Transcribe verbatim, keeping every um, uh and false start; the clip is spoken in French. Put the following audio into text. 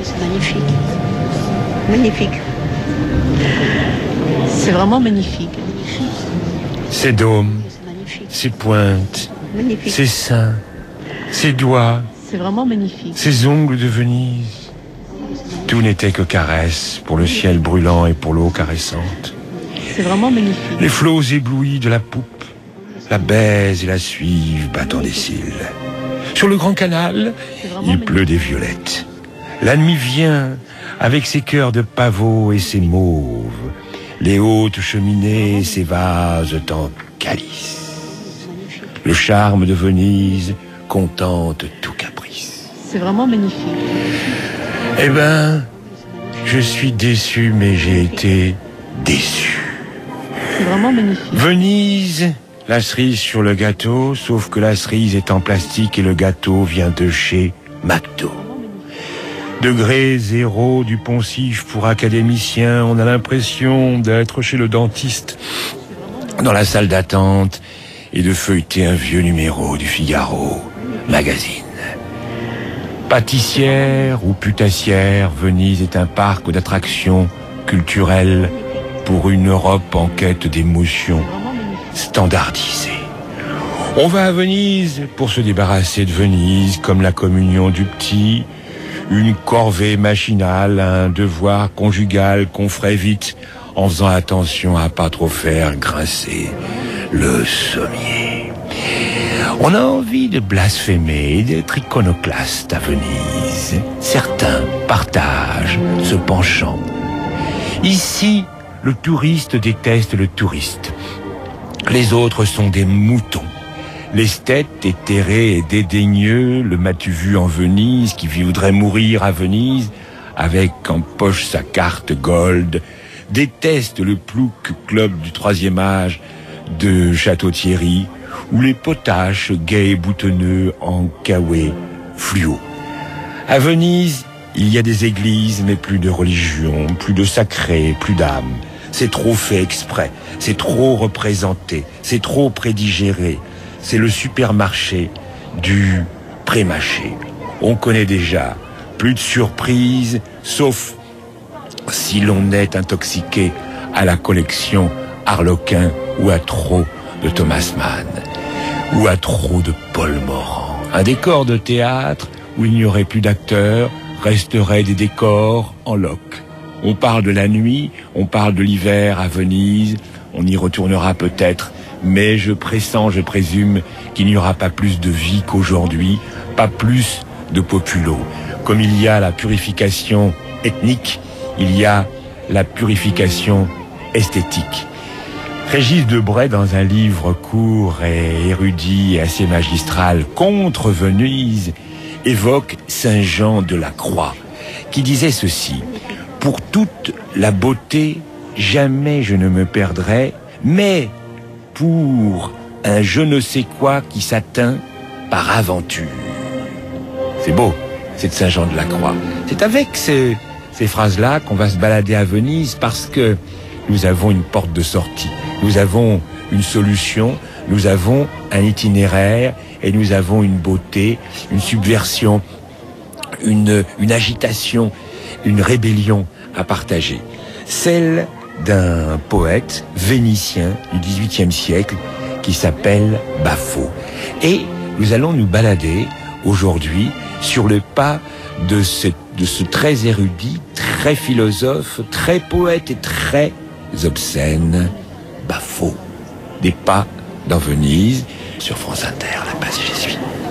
C'est magnifique. Magnifique. C'est vraiment magnifique. Ses dômes, C'est magnifique. ses pointes, Magnifique. ses seins, ses doigts, C'est vraiment magnifique. ses ongles de Venise. Tout n'était que caresse pour le ciel brûlant et pour l'eau caressante. C'est vraiment magnifique. Les flots éblouis de la poupe la baisent et la suivent, battant des cils. Sur le grand canal, il pleut des violettes. La nuit vient avec ses cœurs de pavots et ses mauves. Les hautes cheminées et ses vases en calice. Le charme de Venise contente tout caprice. C'est vraiment magnifique. Eh ben, je suis déçu, mais j'ai été déçu. C'est vraiment magnifique. Venise, la cerise sur le gâteau, sauf que la cerise est en plastique et le gâteau vient de chez McDo. Degré zéro du poncif pour académiciens, on a l'impression d'être chez le dentiste, dans la salle d'attente, et de feuilleter un vieux numéro du Figaro magazine. Pâtissière ou putassière, Venise est un parc d'attractions culturelles pour une Europe en quête d'émotions standardisées. On va à Venise pour se débarrasser de Venise, comme la communion du petit, une corvée machinale, un devoir conjugal qu'on ferait vite en faisant attention à pas trop faire grincer le sommier. On a envie de blasphémer et d'être iconoclaste à Venise. Certains partagent ce penchant. Ici, le touriste déteste le touriste. Les autres sont des moutons. L'esthète éthéré et dédaigneux, le m'as-tu vu en Venise, qui voudrait mourir à Venise, avec en poche sa carte gold, déteste le plouc club du troisième âge de Château-Thierry, ou les potaches gays et boutonneux en kawé fluo. À Venise, il y a des églises, mais plus de religion, plus de sacré, plus d'âme. C'est trop fait exprès, c'est trop représenté, c'est trop prédigéré. C'est le supermarché du pré-mâché. On connaît déjà, plus de surprises, sauf si l'on est intoxiqué à la collection Harlequin ou à trop de Thomas Mann, ou à trop de Paul Morand. Un décor de théâtre où il n'y aurait plus d'acteurs, resteraient des décors en loc. On parle de la nuit, on parle de l'hiver à Venise, on y retournera peut-être, mais je pressens, je présume qu'il n'y aura pas plus de vie qu'aujourd'hui, pas plus de populo. Comme il y a la purification ethnique, il y a la purification esthétique. Régis Debray, dans un livre court et érudit et assez magistral contre Venise, évoque Saint Jean de la Croix, qui disait ceci: « Pour toute la beauté, jamais je ne me perdrai, mais pour un je ne sais quoi qui s'atteint par aventure. » C'est beau, c'est de Saint Jean de la Croix. C'est avec ces, ces phrases-là qu'on va se balader à Venise, parce que nous avons une porte de sortie, nous avons une solution, nous avons un itinéraire et nous avons une beauté, une subversion, une, une agitation, une rébellion à partager. Celle d'un poète vénitien du dix-huitième siècle qui s'appelle Baffo. Et nous allons nous balader aujourd'hui sur le pas de ce, de ce très érudit, très philosophe, très poète et très obscène Baffo. Des pas dans Venise, sur France Inter, la passe Jésuite.